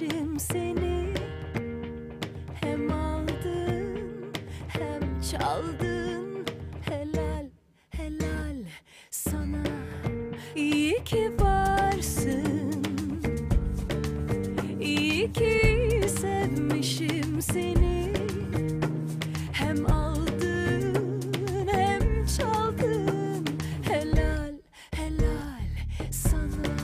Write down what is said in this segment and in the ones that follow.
sevmişim seni. Hem aldın hem çaldın. Helal helal sana. İyi ki varsın. İyi ki sevmişim seni. Hem aldın hem çaldın. Helal helal sana.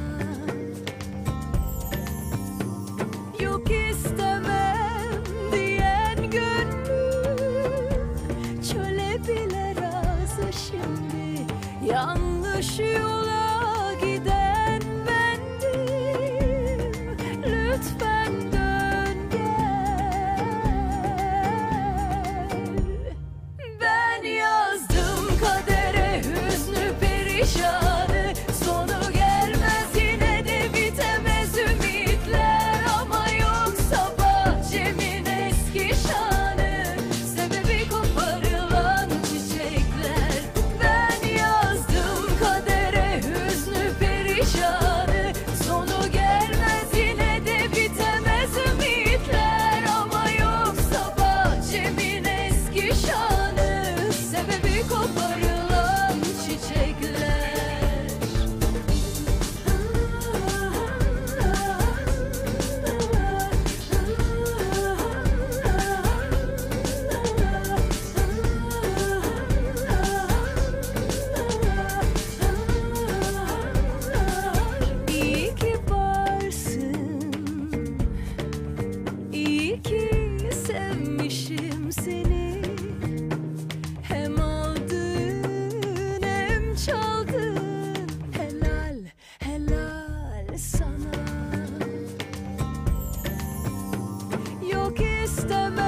Yok istemem diyen gönlüm çöle bile razı şimdi. Yanlış yola giden bendim. Lütfen dön gel. Ben yazdım kadere hüznü perişanı. Sonu gelmez yine de bitemez ümitler. Ama yok sabah Cem'in eski şanı. Sebebi koparılan çiçekler. Ben yazdım kadere hüznü perişanı. Sonu gelmez yine de bitemez ümitler. Ama yok sabah Cem'in eski şanı. Sebebi koparılan çiçekler. İyi ki varsın. İyi ki sevmişim seni. Hem aldın hem çaldın. Helal helal sana. Yok istemem